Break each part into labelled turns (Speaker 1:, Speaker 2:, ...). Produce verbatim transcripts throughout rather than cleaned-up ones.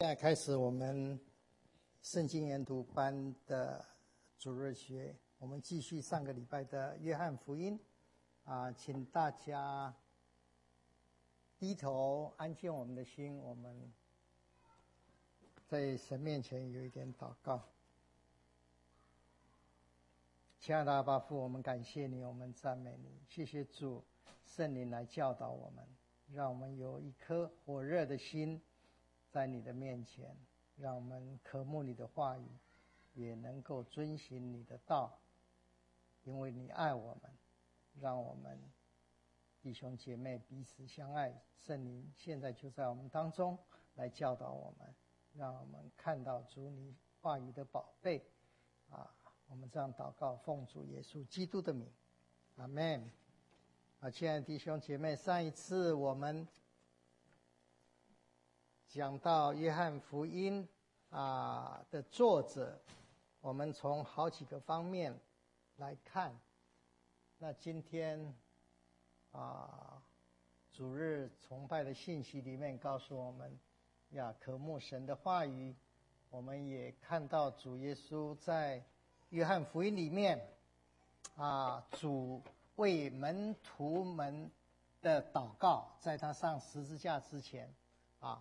Speaker 1: 现在开始我们圣经研读班的主日学，我们继续上个礼拜的约翰福音啊，请大家低头安静我们的心，我们在神面前有一点祷告。亲爱的阿爸父，我们感谢你，我们赞美你，谢谢主圣灵来教导我们，让我们有一颗火热的心在你的面前，让我们渴慕你的话语，也能够遵行你的道，因为你爱我们，让我们弟兄姐妹彼此相爱。圣灵现在就在我们当中来教导我们，让我们看到主你话语的宝贝啊！我们这样祷告，奉主耶稣基督的名，阿们。啊，亲爱的弟兄姐妹，上一次我们讲到约翰福音啊的作者，我们从好几个方面来看。那今天啊，主日崇拜的信息里面告诉我们，呀，渴慕神的话语。我们也看到主耶稣在约翰福音里面啊，主为门徒们的祷告，在他上十字架之前啊，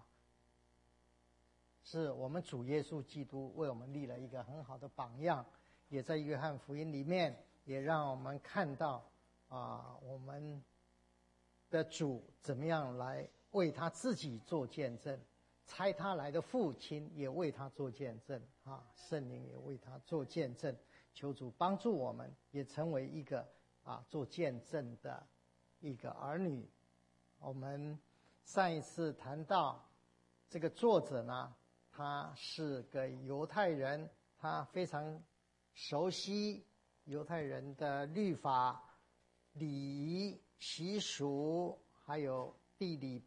Speaker 1: 是我们主耶稣基督为我们立了一个很好的榜样，也在约翰福音里面也让我们看到啊，我们的主怎么样来为他自己做见证，差他来的父亲也为他做见证啊，圣灵也为他做见证。求主帮助我们，也成为一个啊做见证的一个儿女。我们上一次谈到这个作者呢，他是个犹太人，他非常熟悉犹太人的律法、礼仪、习俗，还有地理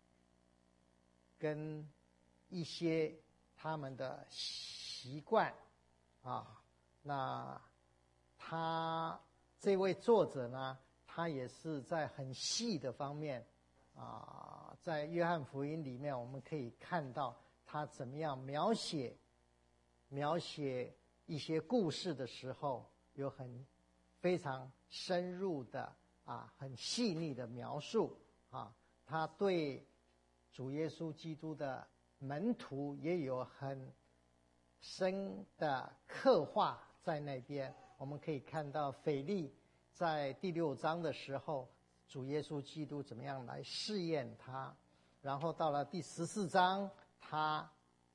Speaker 1: 跟一些他们的习惯啊。那他这位作者呢，他也是在很细的方面啊，在约翰福音里面我们可以看到他怎么样描写描写一些故事的时候，有很非常深入的啊，很细腻的描述啊。他对主耶稣基督的门徒也有很深的刻画在那边。我们可以看到腓利在第六章的时候，主耶稣基督怎么样来试验他，然后到了第十四章，他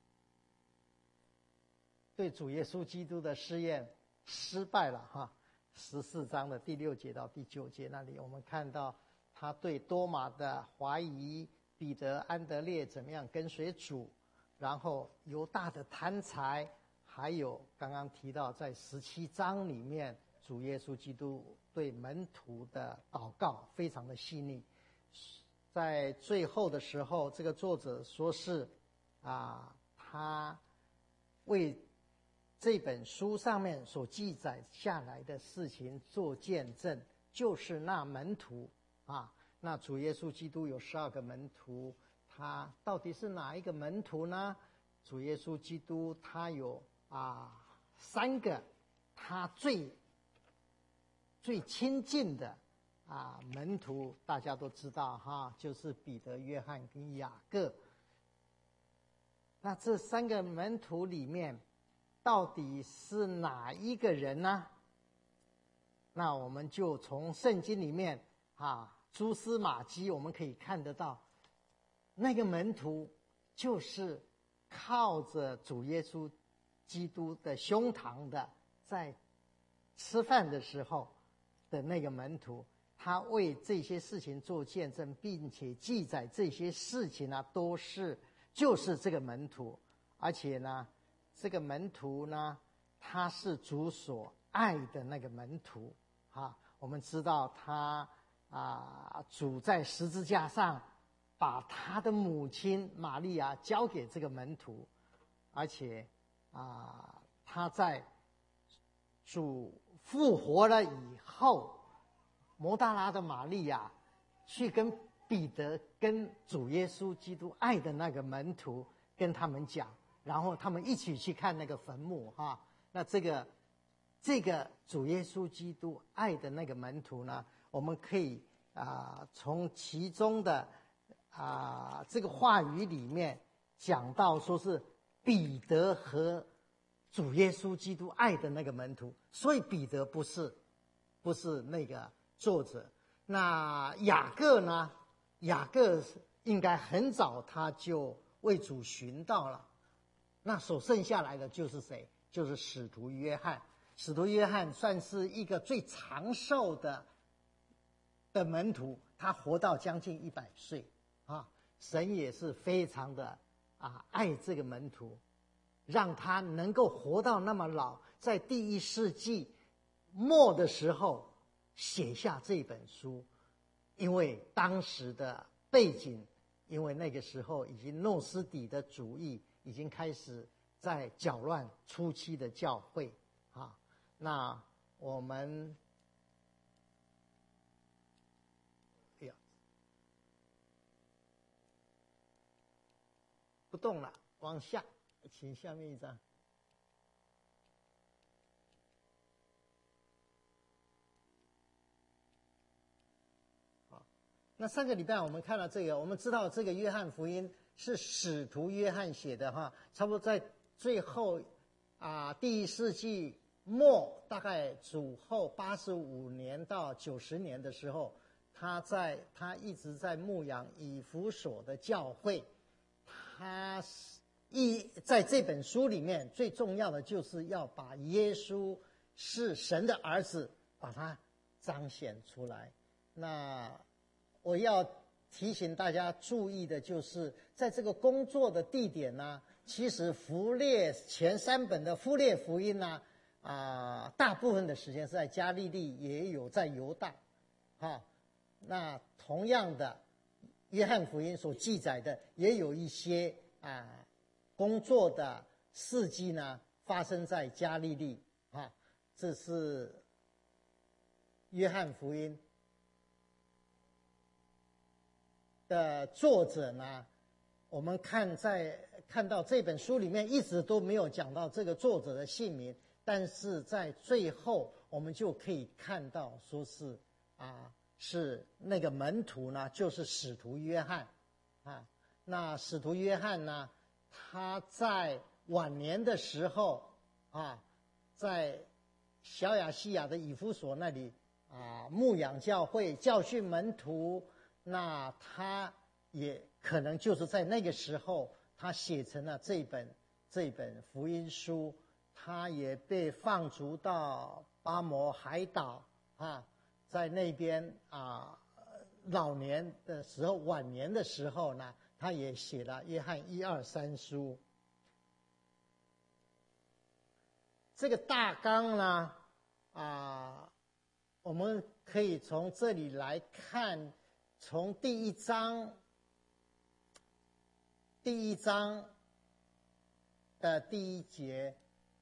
Speaker 1: 对主耶稣基督的试验失败了哈。十四章的第六节到第九节那里，我们看到他对多马的怀疑，彼得、安德烈怎么样跟随主，然后犹大的贪财，还有刚刚提到在十七章里面，主耶稣基督对门徒的祷告非常的细腻。在最后的时候，这个作者说是啊，他为这本书上面所记载下来的事情做见证，就是那门徒啊。那主耶稣基督有十二个门徒，他到底是哪一个门徒呢？主耶稣基督他有啊三个他最最亲近的啊门徒，大家都知道哈，就是彼得、约翰跟雅各。那这三个门徒里面到底是哪一个人呢？那我们就从圣经里面啊蛛丝马迹我们可以看得到，那个门徒就是靠着主耶稣基督的胸膛的，在吃饭的时候的那个门徒，他为这些事情做见证，并且记载这些事情呢，都是就是这个门徒。而且呢，这个门徒呢，他是主所爱的那个门徒啊。我们知道他啊，主在十字架上把他的母亲玛利亚交给这个门徒，而且啊，他在主复活了以后，摩大拉的玛利亚去跟彼得跟主耶稣基督爱的那个门徒跟他们讲，然后他们一起去看那个坟墓哈。那这个这个主耶稣基督爱的那个门徒呢，我们可以啊、呃、从其中的啊、呃、这个话语里面讲到说是彼得和主耶稣基督爱的那个门徒，所以彼得不是不是那个作者。那雅各呢？雅各应该很早他就为主寻道了。那所剩下来的就是谁？就是使徒约翰。使徒约翰算是一个最长寿的的门徒，他活到将近一百岁啊。神也是非常的啊爱这个门徒，让他能够活到那么老，在第一世纪末的时候写下这本书。因为当时的背景，因为那个时候已经诺斯底的主义已经开始在搅乱初期的教会啊。那我们哎呀不动了，往下，请下面一张。那上个礼拜我们看到这个，我们知道这个约翰福音是使徒约翰写的哈，差不多在最后啊、呃、第一世纪末，大概主后八十五年到九十年的时候，他在他一直在牧养以弗所的教会。他一在这本书里面最重要的就是要把耶稣是神的儿子把它彰显出来。那我要提醒大家注意的就是，在这个工作的地点呢，其实弗列前三本的弗列福音呢，啊、呃，大部分的时间是在加利利，也有在犹大，啊，那同样的，约翰福音所记载的也有一些啊、呃、工作的事迹呢，发生在加利利，啊，这是约翰福音的作者呢，我们看在看到这本书里面一直都没有讲到这个作者的姓名，但是在最后我们就可以看到说是啊是那个门徒呢，就是使徒约翰啊。那使徒约翰呢，他在晚年的时候啊，在小亚细亚的以弗所那里啊牧养教会，教训门徒。那他也可能就是在那个时候，他写成了这本这本福音书。他也被放逐到巴摩海岛啊，在那边啊，老年的时候、晚年的时候呢，他也写了约翰一二三书。这个大纲呢，啊，我们可以从这里来看。从第一章，第一章的第一节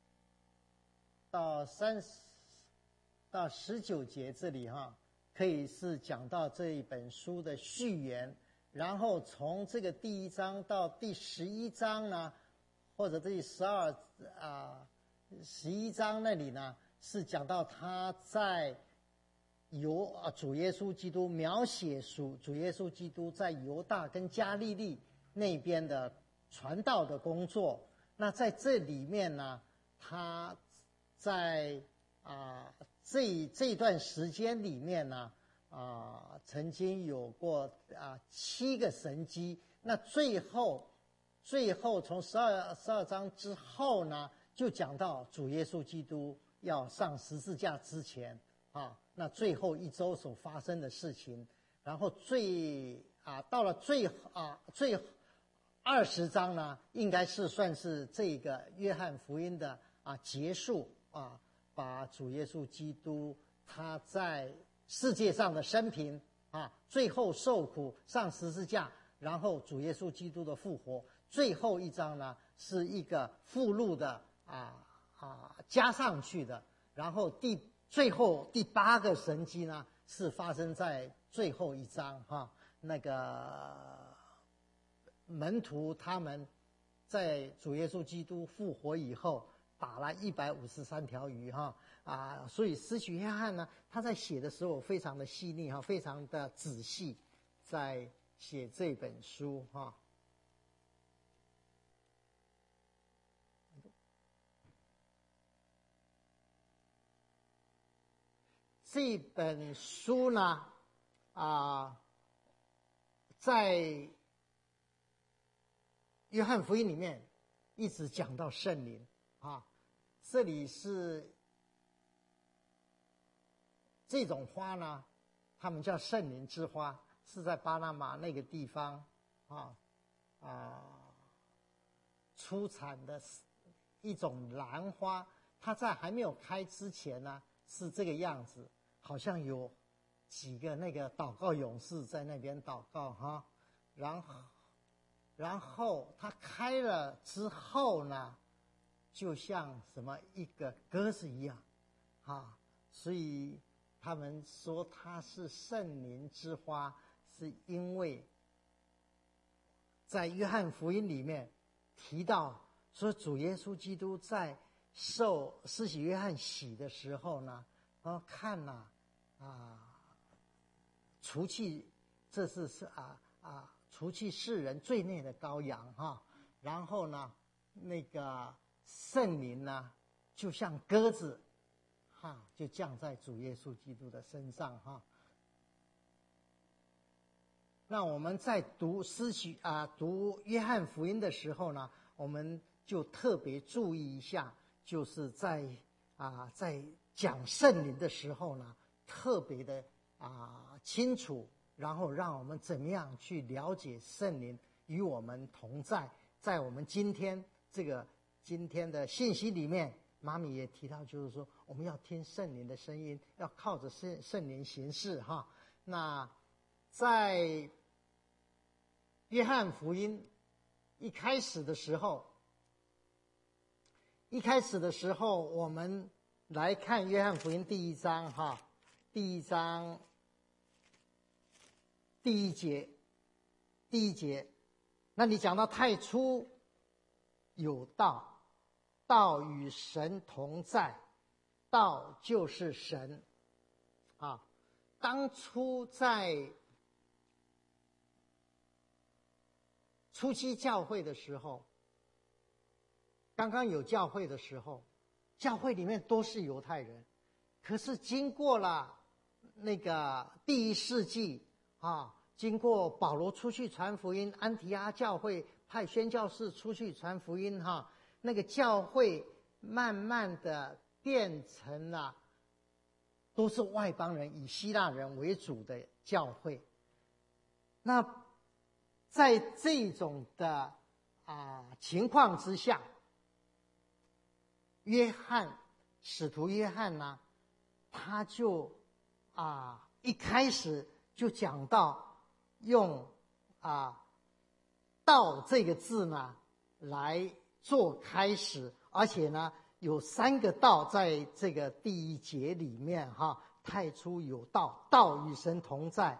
Speaker 1: 到三十到十九节这里哈，可以是讲到这一本书的序言。然后从这个第一章到第十一章呢，或者第十二啊十一章那里呢，是讲到他在。由啊主耶稣基督描写主主耶稣基督在犹大跟加利利那边的传道的工作。那在这里面呢，他在啊这这段时间里面呢，啊曾经有过啊七个神迹。那最后最后从十二十二章之后呢，就讲到主耶稣基督要上十字架之前啊。那最后一周所发生的事情，然后最啊到了最啊最二十章呢，应该是算是这个约翰福音的啊结束啊，把主耶稣基督他在世界上的生平啊，最后受苦上十字架，然后主耶稣基督的复活。最后一章呢是一个附录的啊啊加上去的，然后第。最后第八个神迹呢，是发生在最后一章哈，那个门徒他们在主耶稣基督复活以后，打了一百五十三条鱼哈啊，所以施洗约翰呢，他在写的时候非常的细腻哈，非常的仔细，在写这本书哈。这本书呢，啊，在约翰福音里面一直讲到圣灵啊，这里是这种花呢，他们叫圣灵之花，是在巴拿马那个地方啊啊出产的一种兰花，它在还没有开之前呢是这个样子。好像有几个那个祷告勇士在那边祷告哈，然后，然后他开了之后呢，就像什么一个鸽子一样，啊，所以他们说它是圣灵之花，是因为在约翰福音里面提到说，主耶稣基督在受施洗约翰洗的时候呢，啊，看呐。啊，除去这是是啊啊，除去世人罪孽的羔羊哈。然后呢，那个圣灵呢，就像鸽子，哈，就降在主耶稣基督的身上哈。那我们在读施洗啊，读约翰福音的时候呢，我们就特别注意一下，就是在啊在讲圣灵的时候呢。特别的啊清楚，然后让我们怎么样去了解圣灵与我们同在。在我们今天这个今天的信息里面，妈咪也提到，就是说我们要听圣灵的声音，要靠着圣圣灵行事哈。那在约翰福音一开始的时候，一开始的时候，我们来看约翰福音第一章哈。第一章第一节，第一节，那你讲到太初有道，道与神同在，道就是神啊。当初在初期教会的时候，刚刚有教会的时候，教会里面都是犹太人，可是经过了那个第一世纪啊，经过保罗出去传福音，安提阿教会派宣教士出去传福音哈，那个教会慢慢的变成了都是外邦人，以希腊人为主的教会。那在这种的啊情况之下，约翰使徒约翰呢，他就啊，一开始就讲到用啊“道”这个字呢来做开始，而且呢有三个道在这个第一节里面哈。太初有道，道与神同在，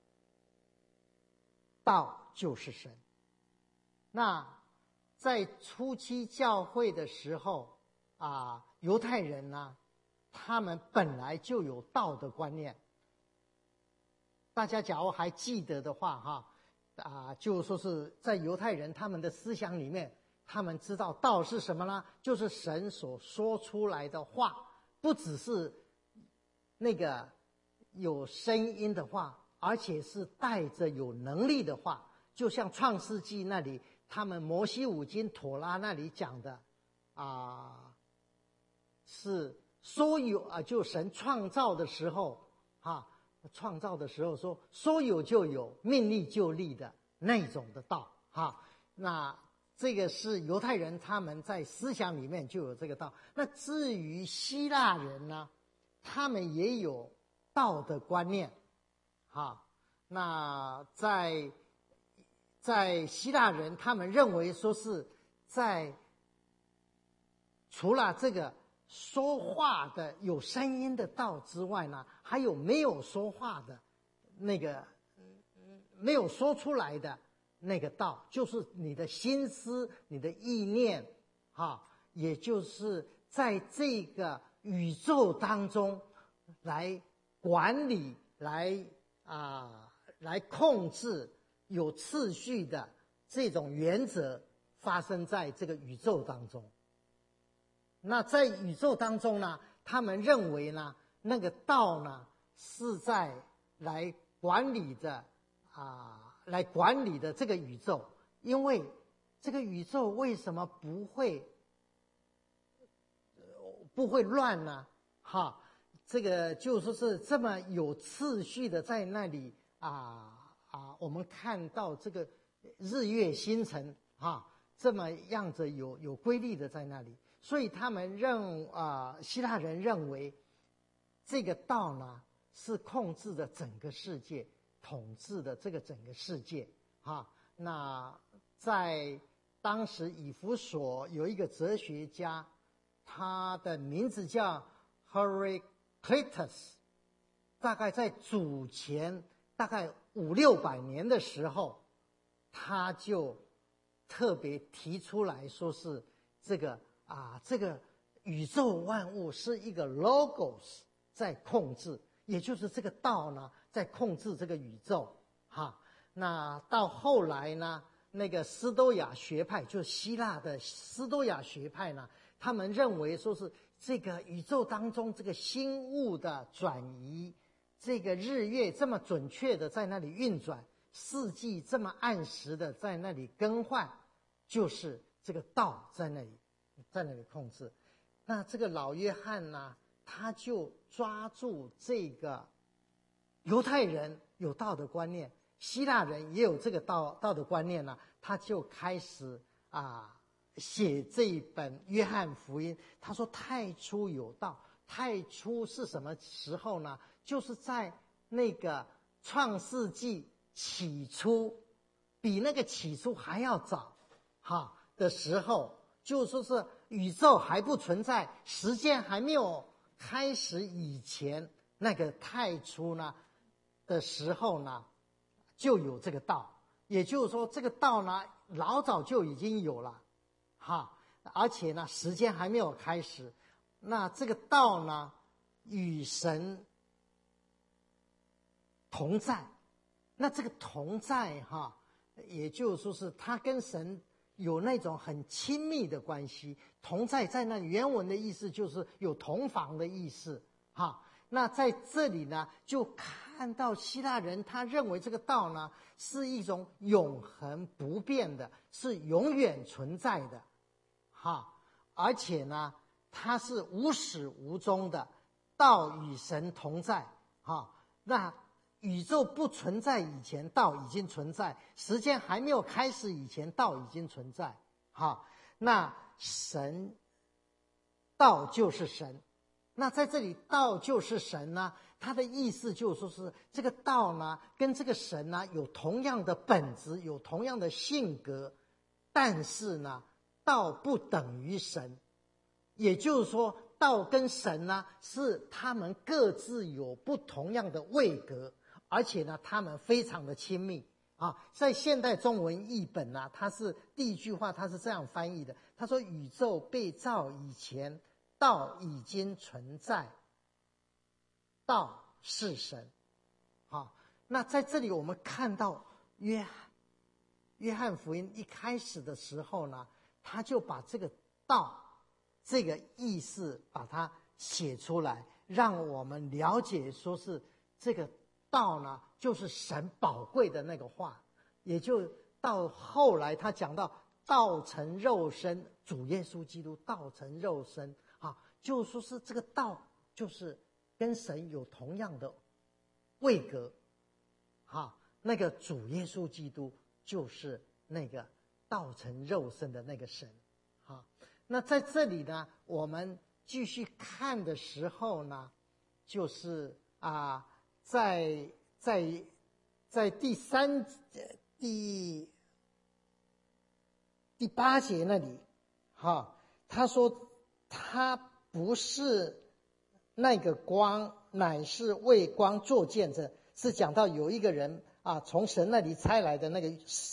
Speaker 1: 道就是神。那在初期教会的时候啊，犹太人呢，他们本来就有道的观念。大家假如还记得的话哈，啊，就说是在犹太人他们的思想里面，他们知道道是什么呢？就是神所说出来的话，不只是那个有声音的话，而且是带着有能力的话。就像创世纪那里，他们摩西五经妥拉那里讲的啊，是说有啊，就神创造的时候啊，创造的时候说说有就有，命立就立的那种的道哈。那这个是犹太人他们在思想里面就有这个道。那至于希腊人呢，他们也有道的观念哈。那在在希腊人他们认为说是在除了这个说话的有声音的道之外呢，还有没有说话的那个没有说出来的那个道，就是你的心思、你的意念，哈，也就是在这个宇宙当中来管理、来啊、来控制，有次序的这种原则发生在这个宇宙当中。那在宇宙当中呢，他们认为呢，那个道呢是在来管理的啊，来管理的这个宇宙，因为这个宇宙为什么不会不会乱呢？哈，这个就说是这么有次序的在那里啊啊，我们看到这个日月星辰哈，这么样子有有规律的在那里，所以他们认啊、呃，希腊人认为这个道呢是控制着整个世界，统治的这个整个世界啊。那在当时以弗所有一个哲学家，他的名字叫 Heraclitus， 大概在主前大概五六百年的时候，他就特别提出来说是这个啊，这个宇宙万物是一个 logos 在控制，也就是这个道呢在控制这个宇宙哈。那到后来呢，那个斯多亚学派，就是希腊的斯多亚学派呢，他们认为说是这个宇宙当中这个星物的转移，这个日月这么准确的在那里运转，四季这么按时的在那里更换，就是这个道在那里在那里控制。那这个老约翰呢，他就抓住这个犹太人有道的观念，希腊人也有这个道道的观念呢，他就开始啊写这一本约翰福音。他说太初有道，太初是什么时候呢？就是在那个创世纪起初，比那个起初还要早哈的时候，就说是宇宙还不存在，时间还没有开始以前，那个太初呢的时候呢，就有这个道。也就是说这个道呢老早就已经有了哈，而且呢时间还没有开始。那这个道呢与神同在，那这个同在哈，也就是说是他跟神有那种很亲密的关系。同在在那原文的意思就是有同房的意思哈。那在这里呢就看到希腊人他认为这个道呢是一种永恒不变的，是永远存在的哈，而且呢它是无始无终的，道与神同在哈。那宇宙不存在以前，道已经存在；时间还没有开始以前，道已经存在。哈，那神，道就是神。那在这里，道就是神呢，它的意思就是说是这个道呢，跟这个神呢有同样的本质，有同样的性格，但是呢，道不等于神。也就是说，道跟神呢是他们各自有不同样的位格。而且呢，他们非常的亲密啊。在现代中文译本呢，它是第一句话，它是这样翻译的：他说，宇宙被造以前，道已经存在，道是神。好，那在这里我们看到约约翰福音一开始的时候呢，他就把这个道这个意思把它写出来，让我们了解说是这个道呢就是神宝贵的那个话。也就到后来他讲到道成肉身，主耶稣基督道成肉身啊，就说是这个道就是跟神有同样的位格啊，那个主耶稣基督就是那个道成肉身的那个神啊。那在这里呢，我们继续看的时候呢，就是啊在在在第三第第八节那里，哈，他说他不是那个光，乃是为光做见证，是讲到有一个人啊，从神那里差来的那个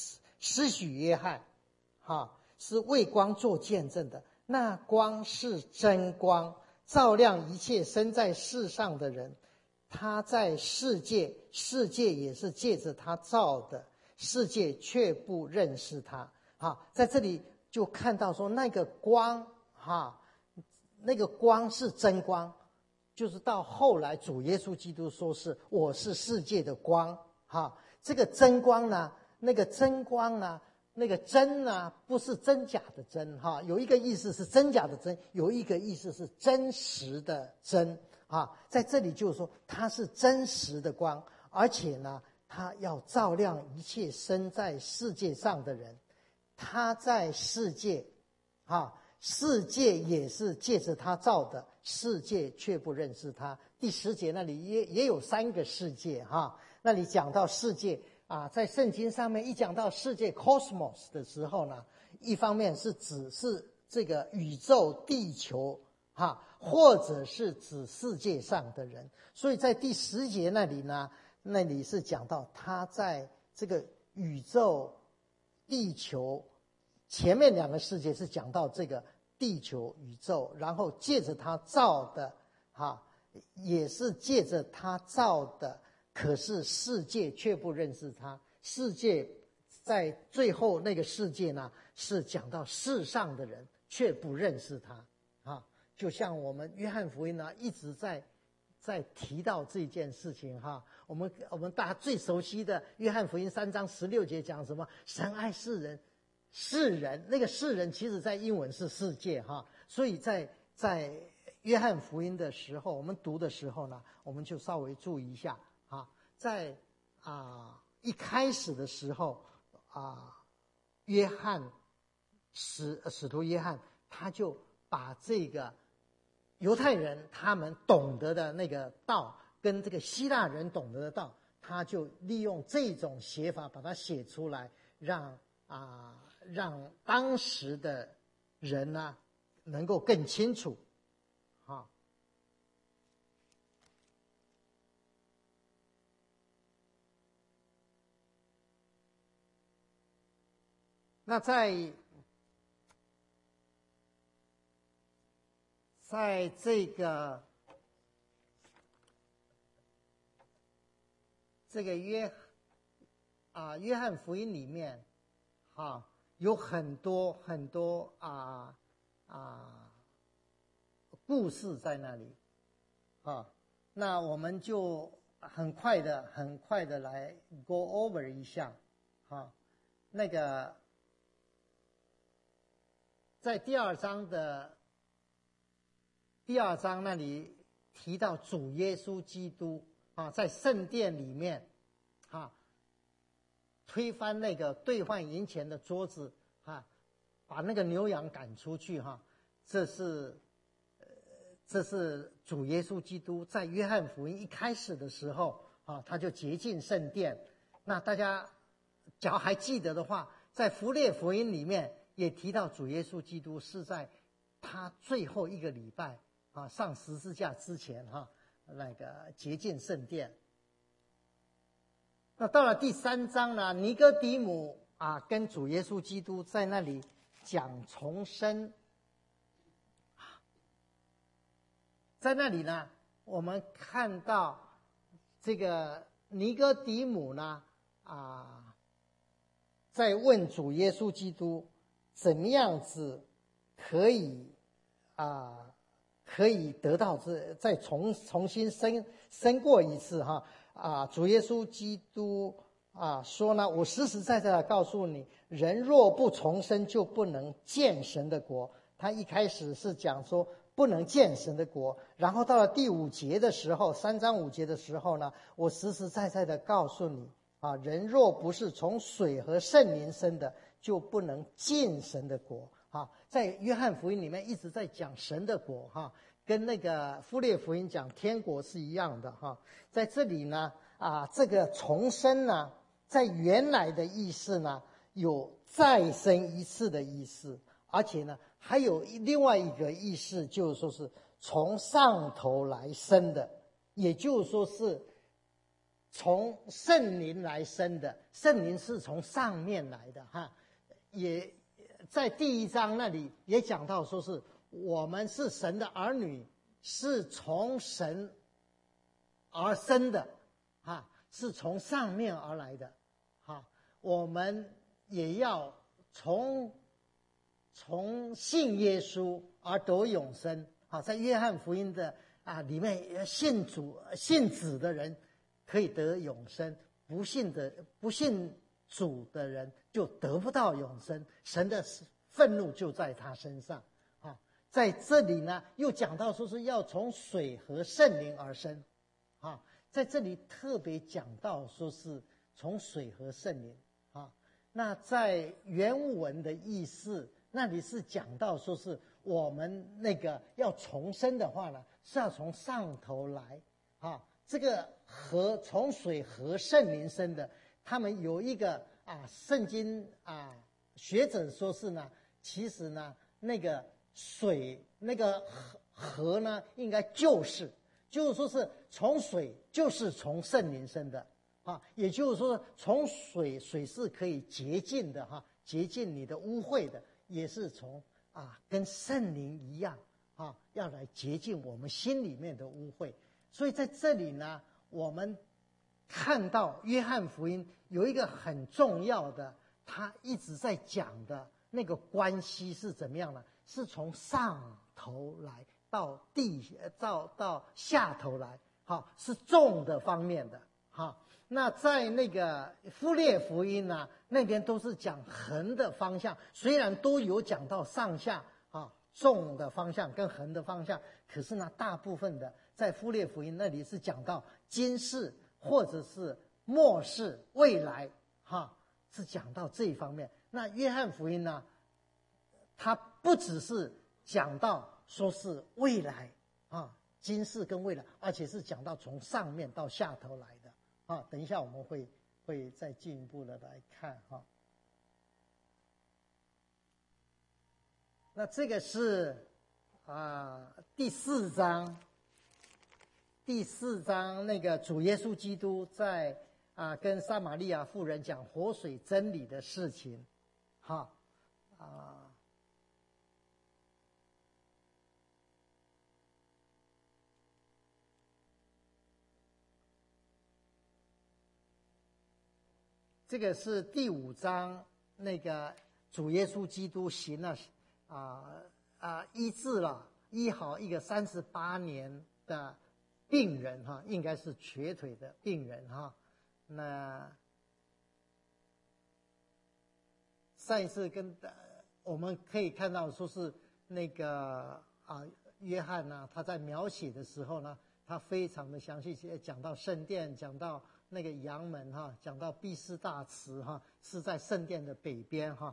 Speaker 1: 施许约翰，哈，是为光做见证的。那光是真光，照亮一切生在世上的人。他在世界，世界也是借着他造的，世界却不认识他。哈，在这里就看到说那个光，哈，那个光是真光，就是到后来主耶稣基督说是我是世界的光。哈，这个真光呢，那个真光呢，那个真呢，不是真假的真。哈，有一个意思是真假的真，有一个意思是真实的真。啊，在这里就是说它是真实的光，而且呢它要照亮一切生在世界上的人。他在世界，啊，世界也是借着他造的，世界却不认识他。第十节那里也也有三个世界。哈，那里讲到世界啊，在圣经上面一讲到世界 cosmos 的时候呢，一方面是指是这个宇宙地球，哈，或者是指世界上的人。所以在第十节那里呢，那里是讲到他在这个宇宙地球前面两个世界是讲到这个地球宇宙，然后借着他造的，哈，也是借着他造的，可是世界却不认识他。世界在最后那个世界呢，是讲到世上的人却不认识他。啊，就像我们约翰福音呢一直在在提到这件事情。哈，我们我们大家最熟悉的约翰福音三章十六节讲什么？神爱世人，世人，那个世人其实在英文是世界。哈，所以在在约翰福音的时候，我们读的时候呢，我们就稍微注意一下。啊，在啊一开始的时候啊，约翰使使徒约翰他就把这个犹太人他们懂得的那个道跟这个希腊人懂得的道，他就利用这种写法把它写出来，让啊让当时的人呢能够更清楚。啊，那在在这个这个约啊约翰福音里面，啊有很多很多啊啊故事在那里。啊，那我们就很快的很快的来 go over 一下。啊，那个在第二章的第二章那里提到主耶稣基督啊，在圣殿里面啊，推翻那个兑换银钱的桌子啊，把那个牛羊赶出去。哈，这是呃，这是主耶稣基督在约翰福音一开始的时候啊，他就洁净圣殿。那大家假如还记得的话，在符列福音里面也提到主耶稣基督是在他最后一个礼拜啊，上十字架之前哈，那个洁净圣殿。那到了第三章呢，尼哥底母啊跟主耶稣基督在那里讲重生。在那里呢，我们看到这个尼哥底母呢啊，在问主耶稣基督怎么样子可以啊。可以得到这再重重新生生过一次。哈啊，主耶稣基督啊说呢，我实实在在的告诉你，人若不重生，就不能见神的国。他一开始是讲说不能见神的国，然后到了第五节的时候，三章五节的时候呢，我实实在在的告诉你啊，人若不是从水和圣灵生的，就不能见神的国。啊，在约翰福音里面一直在讲神的国。哈，跟那个符列福音讲天国是一样的。哈，在这里呢啊，这个重生呢，在原来的意思呢有再生一次的意思，而且呢还有另外一个意思，就是说是从上头来生的，也就是说是从圣灵来生的，圣灵是从上面来的哈。也在第一章那里也讲到，说是我们是神的儿女，是从神而生的，哈，是从上面而来的，哈。我们也要从从信耶稣而得永生，好，在约翰福音的啊里面，信主信子的人可以得永生，不信的不信主的人就得不到永生，神的愤怒就在他身上啊。在这里呢，又讲到说是要从水和圣灵而生啊，在这里特别讲到说是从水和圣灵啊。那在原文的意思，那里是讲到说是我们那个要重生的话呢，是要从上头来啊。这个和从水和圣灵生的，他们有一个啊，圣经啊学者说是呢，其实呢那个水那个河河呢，应该就是就是说是从水就是从圣灵生的啊，也就是说从水水是可以洁净的哈，洁净你的污秽的，也是从啊跟圣灵一样啊，要来洁净我们心里面的污秽。所以在这里呢，我们看到约翰福音有一个很重要的，他一直在讲的那个关系是怎么样呢？是从上头来到地到到下头来，好，是重的方面的哈。那在那个复列福音呢，那边都是讲横的方向，虽然都有讲到上下啊，重的方向跟横的方向，可是呢，大部分的在复列福音那里是讲到今世或者是末世未来哈，是讲到这一方面。那约翰福音呢，它不只是讲到说是未来啊，今世跟未来，而且是讲到从上面到下头来的啊。等一下我们会会再进一步的来看哈。那这个是啊第四章，第四章那个主耶稣基督在啊跟撒玛利亚妇人讲活水真理的事情，哈啊。这个是第五章，那个主耶稣基督行了啊啊医治了医好一个三十八年的病人哈，应该是瘸腿的病人哈。那上一次跟我们可以看到说是那个啊约翰呢，他在描写的时候呢，他非常的详细，讲到圣殿，讲到那个阳门哈，讲到毕士大池哈，是在圣殿的北边哈，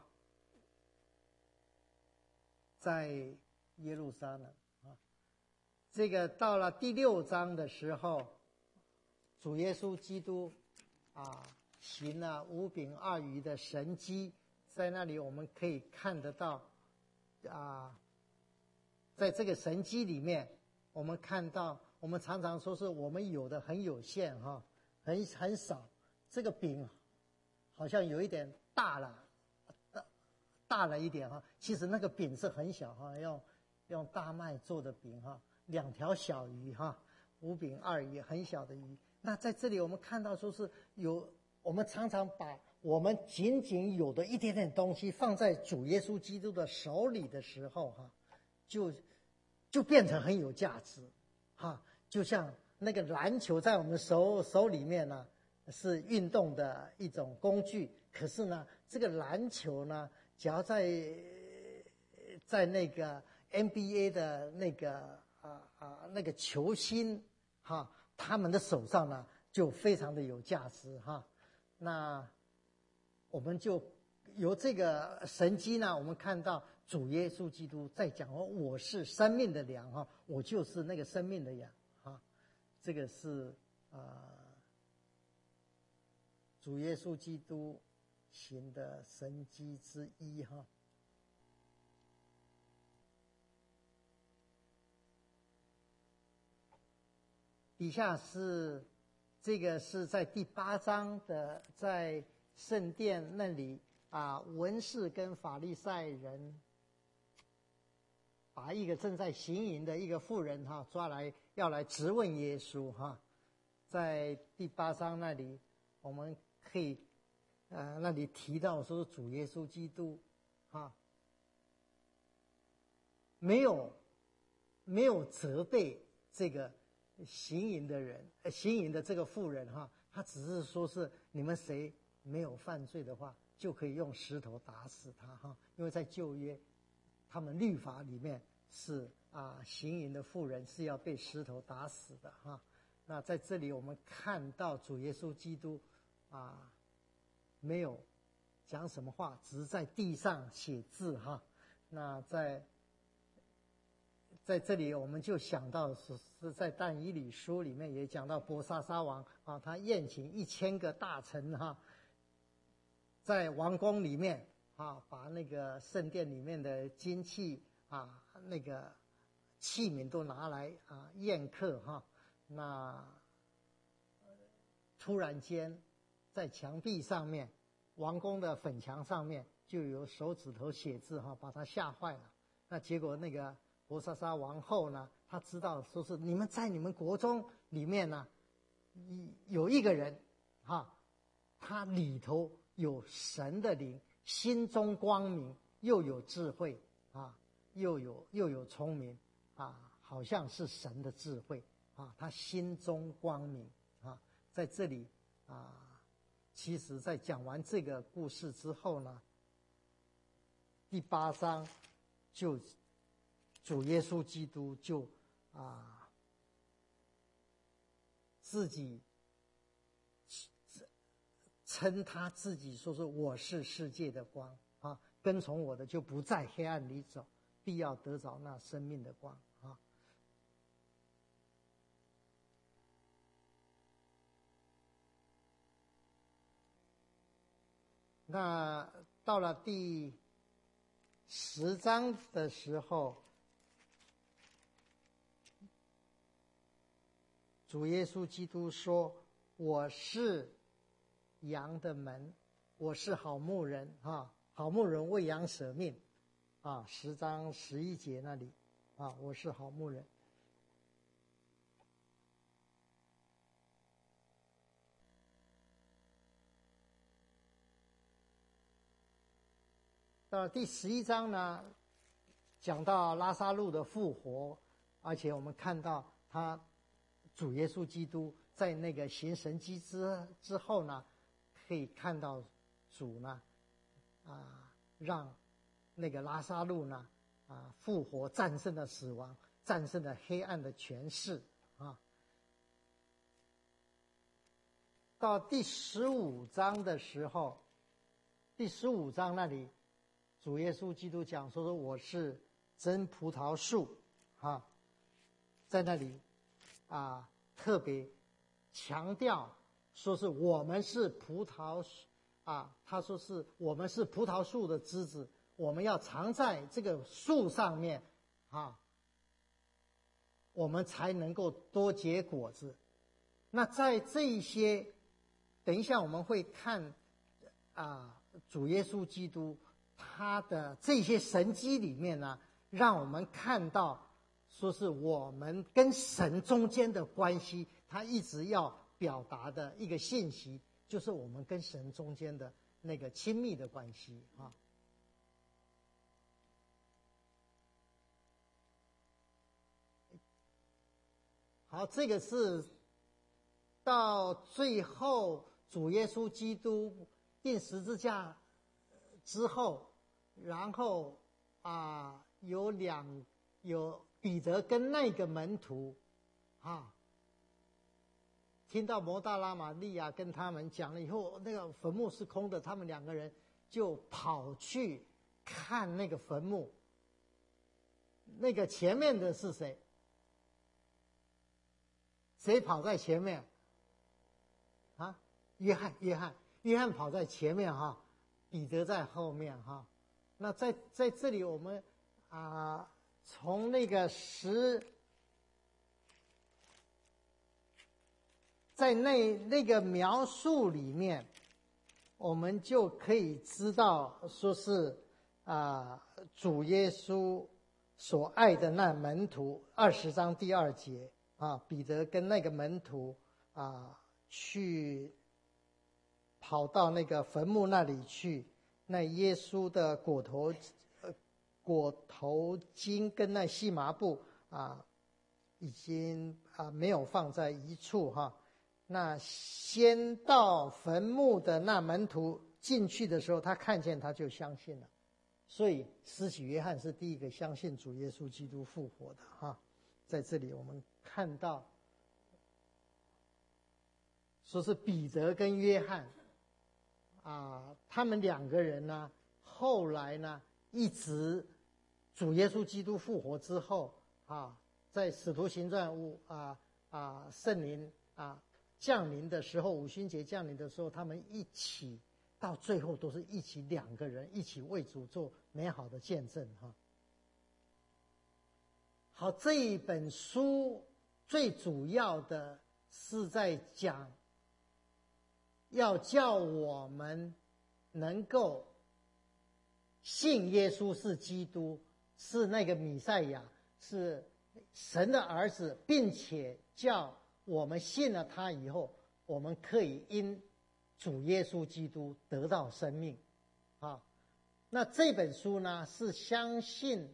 Speaker 1: 在耶路撒冷啊。这个到了第六章的时候，主耶稣基督啊行了五饼二鱼的神迹，在那里我们可以看得到啊，在这个神迹里面，我们看到我们常常说是我们有的很有限哈。很很少，这个饼好像有一点大了，大大了一点哈。其实那个饼是很小哈，用用大麦做的饼哈，两条小鱼哈，五饼二鱼，很小的鱼。那在这里我们看到说是有，我们常常把我们仅仅有的一点点东西放在主耶稣基督的手里的时候哈，就就变成很有价值哈，就像那个篮球在我们手手里面呢，是运动的一种工具。可是呢，这个篮球呢，只要在在那个 N B A 的那个啊啊那个球星哈，他们的手上呢，就非常的有价值哈。那我们就由这个神迹呢，我们看到主耶稣基督在讲哦，我是生命的粮哈，我就是那个生命的羊。这个是啊、呃，主耶稣基督行的神迹之一哈。底下是这个是在第八章的，在圣殿那里啊，文士跟法利赛人把一个正在行淫的一个妇人哈抓来，要来质问耶稣哈。在第八章那里，我们可以呃那里提到说主耶稣基督哈没有没有责备这个行淫的人，呃行淫的这个妇人哈，他只是说是你们谁没有犯罪的话，就可以用石头打死他哈，因为在旧约，他们律法里面是啊行淫的妇人是要被石头打死的哈。那在这里我们看到主耶稣基督啊没有讲什么话，只是在地上写字哈。那在在这里我们就想到是是在但以理书里面也讲到伯沙撒王啊，他宴请一千个大臣哈，在王宫里面啊，把那个圣殿里面的金器啊那个器皿都拿来啊宴客哈。那突然间在墙壁上面，王宫的粉墙上面就有手指头写字哈，把他吓坏了。那结果那个伯沙撒王后呢，他知道说是你们在你们国中里面呢，有一个人哈，他里头有神的灵，心中光明，又有智慧啊，又有又有聪明啊，好像是神的智慧。啊，他心中光明啊，在这里啊，其实在讲完这个故事之后呢，第八章就主耶稣基督就啊自己称他自己说是我是世界的光啊，跟从我的就不在黑暗里走，必要得着那生命的光啊。那到了第十章的时候，主耶稣基督说：“我是羊的门，我是好牧人啊，好牧人为羊舍命啊。”十章十一节那里啊，我是好牧人。到第十一章呢，讲到拉撒路的复活，而且我们看到他主耶稣基督在那个行神迹之之后呢，可以看到主呢，啊，让那个拉撒路呢，啊，复活，战胜了死亡，战胜了黑暗的权势啊。到第十五章的时候，第十五章那里。主耶稣基督讲说说我是真葡萄树啊，在那里啊特别强调说是我们是葡萄啊，他说是我们是葡萄树的枝子，我们要藏在这个树上面啊，我们才能够多结果子。那在这一些，等一下我们会看啊，主耶稣基督。他的这些神迹里面呢，让我们看到，说是我们跟神中间的关系，他一直要表达的一个信息，就是我们跟神中间的那个亲密的关系啊。好，这个是到最后主耶稣基督钉十字架之后，然后啊，有两有彼得跟那个门徒，啊，听到摩大拉玛利亚跟他们讲了以后，那个坟墓是空的，他们两个人就跑去看那个坟墓。那个前面的是谁？谁跑在前面？啊，约翰，约翰，约翰跑在前面哈。彼得在后面哈，那在在这里我们啊，从那个十在那那个描述里面，我们就可以知道，说是啊、呃，主耶稣所爱的那门徒，二十章第二节啊，彼得跟那个门徒啊去跑到那个坟墓那里去，那耶稣的裹头呃裹头巾跟那细麻布啊，已经啊没有放在一处哈。那先到坟墓的那门徒进去的时候，他看见他就相信了。所以施洗约翰是第一个相信主耶稣基督复活的哈。在这里我们看到，说是彼得跟约翰啊，他们两个人呢，后来呢，一直主耶稣基督复活之后啊，在使徒行传五啊啊圣灵啊降临的时候，五旬节降临的时候，他们一起到最后都是一起两个人一起为主做美好的见证哈。好，这一本书最主要的是在讲，要叫我们能够信耶稣是基督，是那个弥赛亚，是神的儿子，并且叫我们信了他以后，我们可以因主耶稣基督得到生命啊。那这本书呢，是相信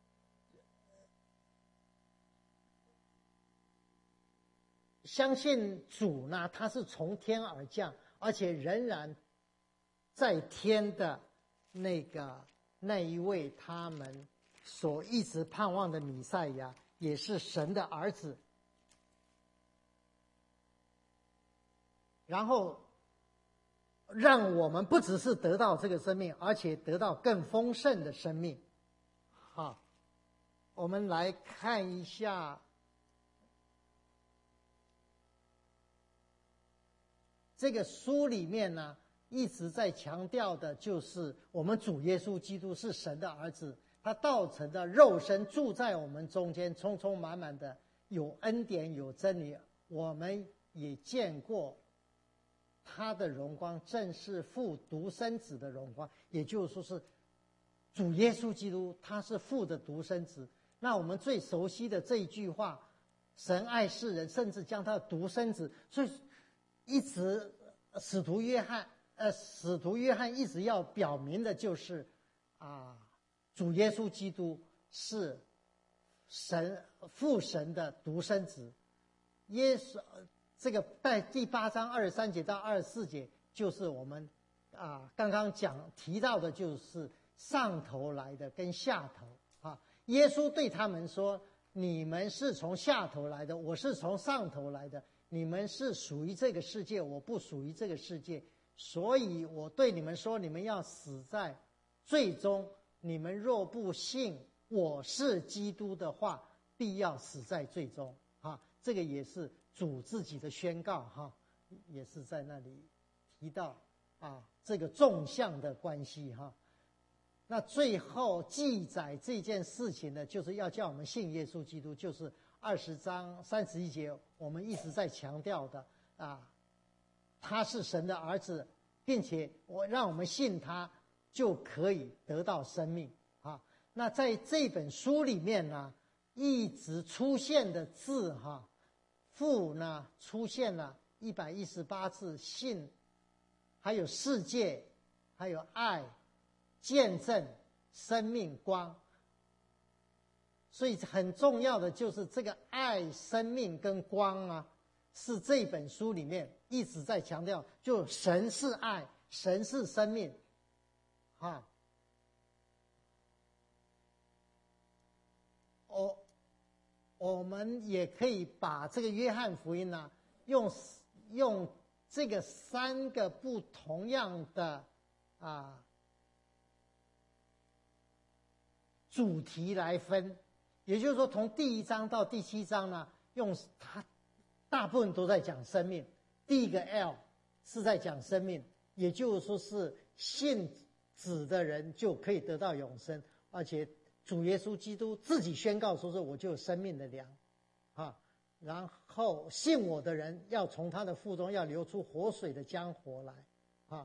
Speaker 1: 相信主呢，他是从天而降，而且仍然在天的那个那一位他们所一直盼望的弥赛亚，也是神的儿子。然后让我们不只是得到这个生命，而且得到更丰盛的生命。好，我们来看一下这个书里面呢，一直在强调的就是我们主耶稣基督是神的儿子，他道成的肉身住在我们中间，充充满满的有恩典有真理。我们也见过他的荣光，正是父独生子的荣光，也就是说是主耶稣基督，他是父的独生子。那我们最熟悉的这一句话，神爱世人，甚至将他的独生子，所以一直使徒约翰呃使徒约翰一直要表明的就是啊，主耶稣基督是神父神的独生子。耶稣这个在第八章二十三节到二十四节，就是我们啊刚刚讲提到的，就是上头来的跟下头啊。耶稣对他们说：“你们是从下头来的，我是从上头来的。你们是属于这个世界，我不属于这个世界。所以我对你们说，你们要死在罪中。你们若不信我是基督的话，必要死在罪中。”啊，这个也是主自己的宣告哈，也是在那里提到啊这个纵向的关系哈。那最后记载这件事情呢，就是要叫我们信耶稣基督，就是二十章三十一节，我们一直在强调的啊，他是神的儿子，并且我让我们信他，就可以得到生命啊。那在这本书里面呢，一直出现的字哈，父呢出现了一百一十八次，信，还有世界，还有爱，见证，生命，光。所以很重要的就是这个爱、生命跟光啊，是这本书里面一直在强调，就神是爱，神是生命啊。我我们也可以把这个约翰福音呢、啊，用用这个三个不同样的啊主题来分，也就是说，从第一章到第七章呢，用它大部分都在讲生命。第一个 L 是在讲生命，也就是说是信子的人就可以得到永生，而且主耶稣基督自己宣告说是我就有生命的粮啊。 然后信我的人要从他的腹中要流出活水的江河来，啊，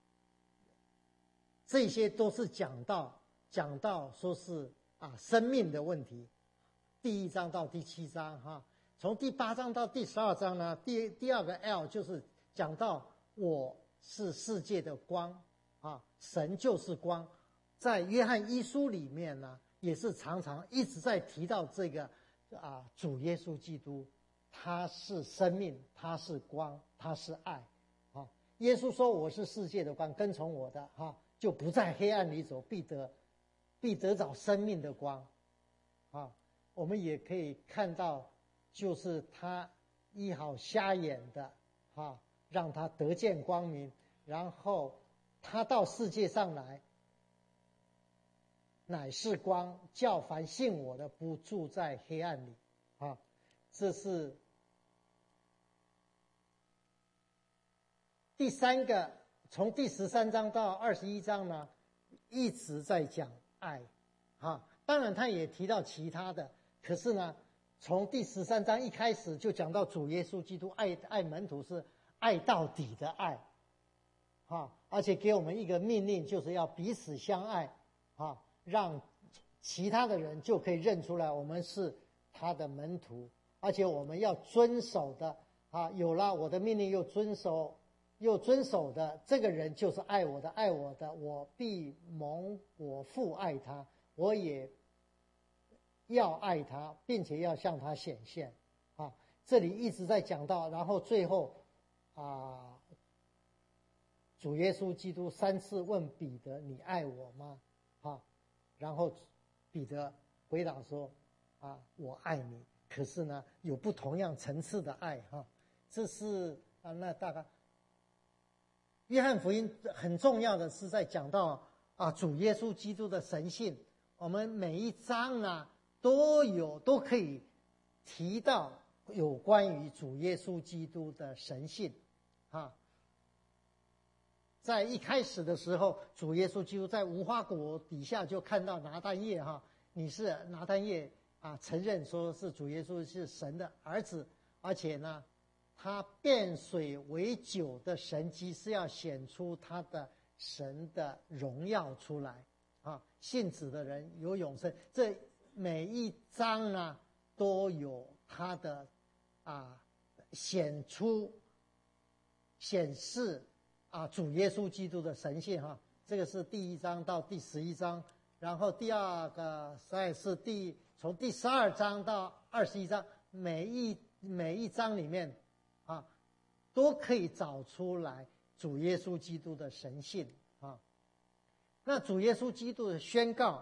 Speaker 1: 这些都是讲到讲到说是啊生命的问题。第一章到第七章哈，从第八章到第十二章呢，第第二个 L 就是讲到我是世界的光啊，神就是光。在约翰一书里面呢，也是常常一直在提到这个啊，主耶稣基督，他是生命，他是光，他是爱啊。耶稣说：“我是世界的光，跟从我的哈、啊，就不在黑暗里走，必得必得着生命的光。”啊，我们也可以看到，就是他医好瞎眼的啊，让他得见光明，然后他到世界上来。乃是光，叫凡信我的不住在黑暗里，啊，这是第三个。从第十三章到二十一章呢，一直在讲爱，啊，当然他也提到其他的，可是呢，从第十三章一开始就讲到主耶稣基督爱爱门徒是爱到底的爱，啊，而且给我们一个命令，就是要彼此相爱，啊。让其他的人就可以认出来我们是他的门徒，而且我们要遵守的啊，有了我的命令又遵守又遵守的这个人就是爱我的，爱我的，我必蒙我父爱他，我也要爱他，并且要向他显现啊。这里一直在讲到，然后最后啊，主耶稣基督三次问彼得：“你爱我吗？”啊。然后彼得回答说：“啊，我爱你。”可是呢，有不同样层次的爱哈。这是啊，那大概约翰福音很重要的是在讲到啊主耶稣基督的神性。我们每一章啊都有都可以提到有关于主耶稣基督的神性啊。在一开始的时候，主耶稣基督在无花果底下就看到拿但业哈，你是拿但业啊，承认说是主耶稣是神的儿子，而且呢，他变水为酒的神迹是要显出他的神的荣耀出来啊，信子的人有永生。这每一章呢都有他的啊显出显示。啊，主耶稣基督的神性哈，这个是第一章到第十一章，然后第二个再是第从第十二章到二十一章，每一每一章里面啊，都可以找出来主耶稣基督的神性啊。那主耶稣基督的宣告，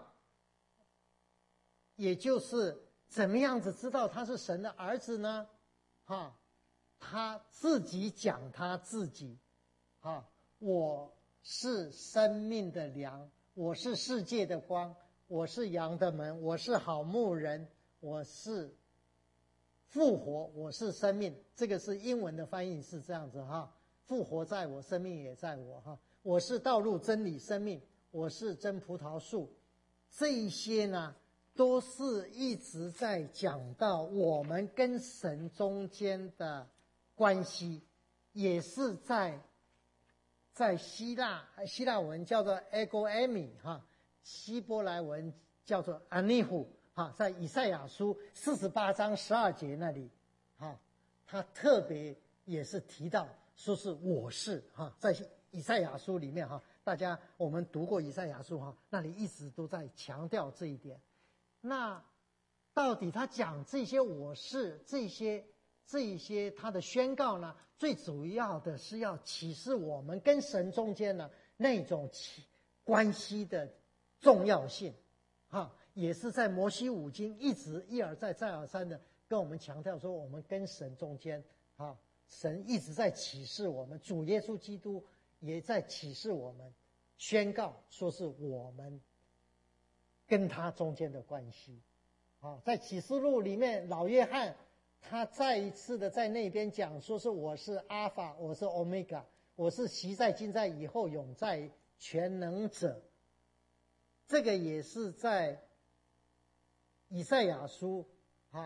Speaker 1: 也就是怎么样子知道他是神的儿子呢？哈，他自己讲他自己。啊，我是生命的粮，我是世界的光，我是羊的门，我是好牧人，我是复活，我是生命。这个是英文的翻译是这样子哈，复活在我，生命也在我哈。我是道路、真理、生命，我是真葡萄树。这一些呢，都是一直在讲到我们跟神中间的关系，也是在。在希腊希腊文叫做 ego eimi 哈，希伯来文叫做 anihu 哈，在以赛亚书四十八章十二节那里哈，他特别也是提到说是我是哈，在以赛亚书里面哈，大家我们读过以赛亚书哈，那里一直都在强调这一点。那到底他讲这些我是这些这一些他的宣告呢？最主要的是要启示我们跟神中间呢那种关系的重要性，哈，也是在摩西五经一直一而再再而三的跟我们强调说，我们跟神中间，啊，神一直在启示我们，主耶稣基督也在启示我们，宣告说是我们跟他中间的关系，啊，在启示录里面，老约翰。他再一次的在那边讲说是我是阿法，我是欧米伽，我是昔在今在以后永在全能者。这个也是在以赛亚书啊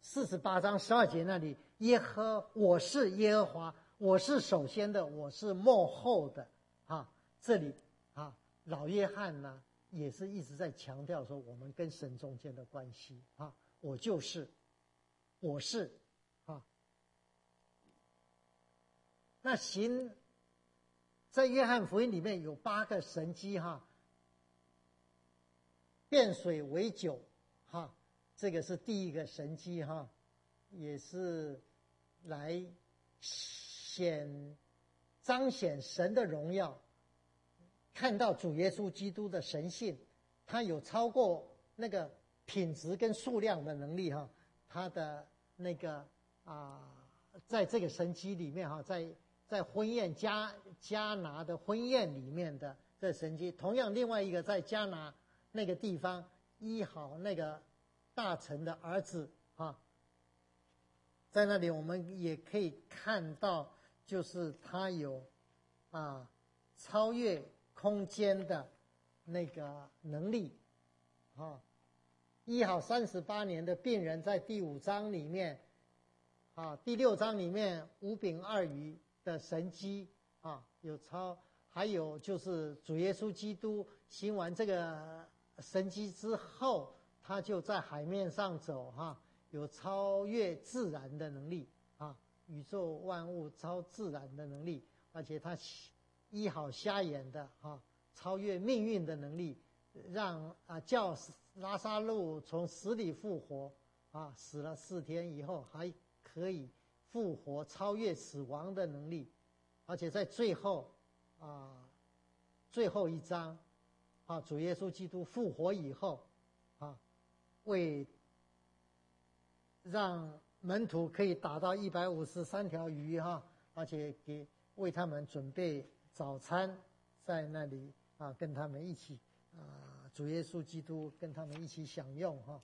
Speaker 1: 四十八章十二节那里，耶和我是耶和华，我是首先的，我是末后的啊。这里啊，老约翰呢也是一直在强调说，我们跟神中间的关系啊，我就是，我是啊。那行，在约翰福音里面有八个神迹哈，变水为酒哈。这个是第一个神迹哈，也是来显彰显神的荣耀，看到主耶稣基督的神性，他有超过那个品质跟数量的能力哈，他的那个啊，在这个神迹里面哈，在在婚宴加加拿的婚宴里面的这神迹，同样另外一个在加拿那个地方医好那个大臣的儿子啊，在那里我们也可以看到，就是他有啊超越空间的那个能力啊。医好三十八年的病人，在第五章里面啊，第六章里面五饼二鱼的神迹啊，有超，还有就是主耶稣基督行完这个神迹之后，他就在海面上走哈，有超越自然的能力啊，宇宙万物超自然的能力，而且他医好瞎眼的哈，超越命运的能力，让啊叫拉撒路从死里复活啊，死了四天以后还可以复活，超越死亡的能力，而且在最后啊最后一章啊，主耶稣基督复活以后啊。为让门徒可以打到一百五十三条鱼哈，而且给为他们准备早餐，在那里啊跟他们一起啊，主耶稣基督跟他们一起享用哈。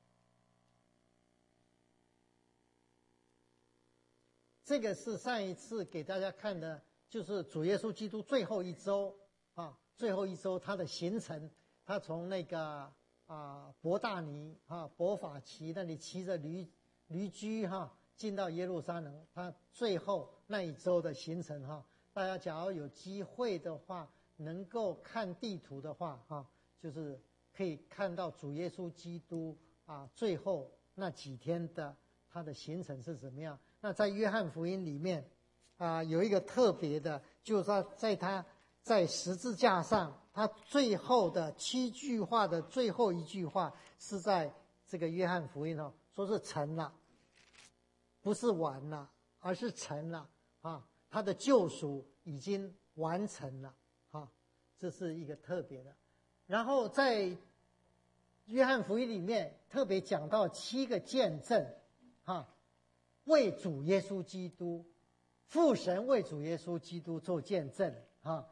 Speaker 1: 这个是上一次给大家看的，就是主耶稣基督最后一周啊，最后一周他的行程，他从那个。啊，伯大尼啊，伯法奇那里骑着驴驴驹哈，进到耶路撒冷。他最后那一周的行程哈，大家假如有机会的话，能够看地图的话哈，就是可以看到主耶稣基督啊，最后那几天的他的行程是怎么样。那在约翰福音里面啊，有一个特别的，就是说在他在十字架上。他最后的七句话的最后一句话是在这个约翰福音哦，说是成了，不是完了，而是成了啊！他的救赎已经完成了啊，这是一个特别的。然后在约翰福音里面特别讲到七个见证啊，为主耶稣基督，父神为主耶稣基督做见证啊。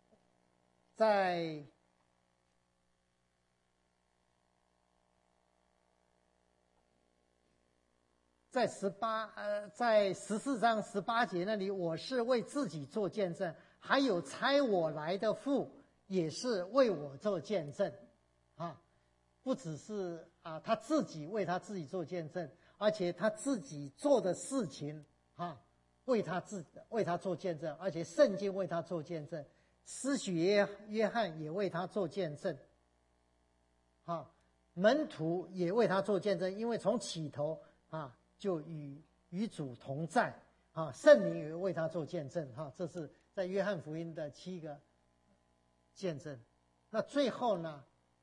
Speaker 1: 在在十八呃，在十四章十八节那里，我是为自己做见证，还有差我来的父也是为我做见证，啊，不只是啊他自己为他自己做见证，而且他自己做的事情啊，为他自为他做见证，而且圣经为他做见证。施洗约约翰也为他做见证，啊，门徒也为他做见证，因为从起头啊就与与主同在啊，圣灵也为他做见证哈、啊，这是在约翰福音的七个见证。那最后呢，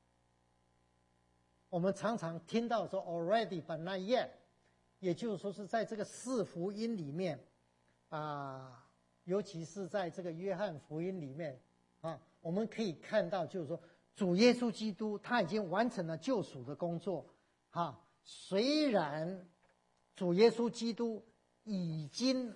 Speaker 1: 我们常常听到说 already but not yet， 也就是说是在这个四福音里面啊。尤其是在这个约翰福音里面啊，我们可以看到，就是说，主耶稣基督他已经完成了救赎的工作，啊，虽然主耶稣基督已经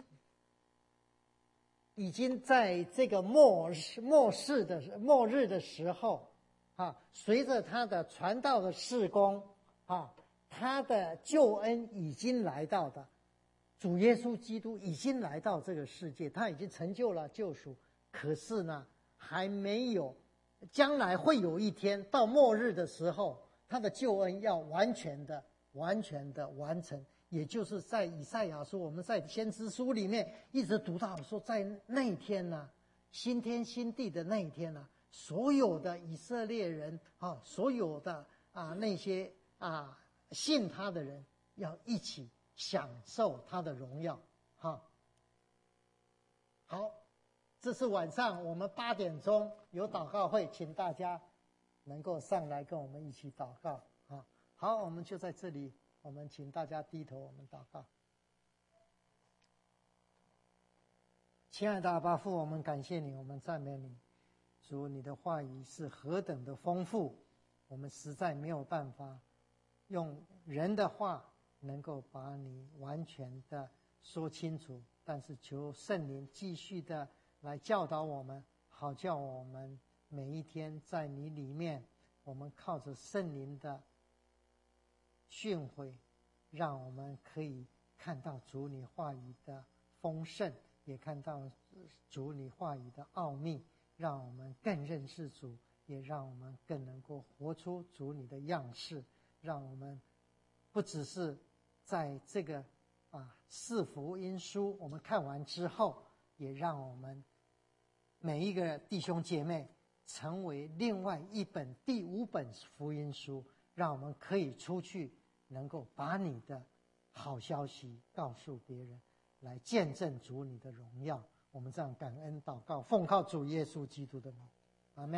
Speaker 1: 已经在这个末末世的末日的时候，啊，随着他的传道的事工，啊，他的救恩已经来到的。主耶稣基督已经来到这个世界，他已经成就了救赎，可是呢，还没有，将来会有一天到末日的时候，他的救恩要完全的、完全的完成， 也就是在以赛亚书，我们在先知书里面一直读到说，在那一天呢、啊，新天新地的那一天呢、啊，所有的以色列人啊，所有的啊那些啊信他的人，要一起享受他的荣耀。哈，好，这是晚上我们八点钟有祷告会，请大家能够上来跟我们一起祷告啊。好，我们就在这里。我们请大家低头，我们祷告。亲爱的阿爸父，我们感谢你，我们赞美你。主，你的话语是何等的丰富，我们实在没有办法用人的话能够把你完全的说清楚。但是求圣灵继续的来教导我们，好叫我们每一天在你里面，我们靠着圣灵的训诲，让我们可以看到主你话语的丰盛，也看到主你话语的奥秘，让我们更认识主，也让我们更能够活出主你的样式，让我们不只是在这个啊四福音书我们看完之后，也让我们每一个弟兄姐妹成为另外一本第五本福音书，让我们可以出去能够把你的好消息告诉别人，来见证主你的荣耀。我们这样感恩祷告，奉靠主耶稣基督的名。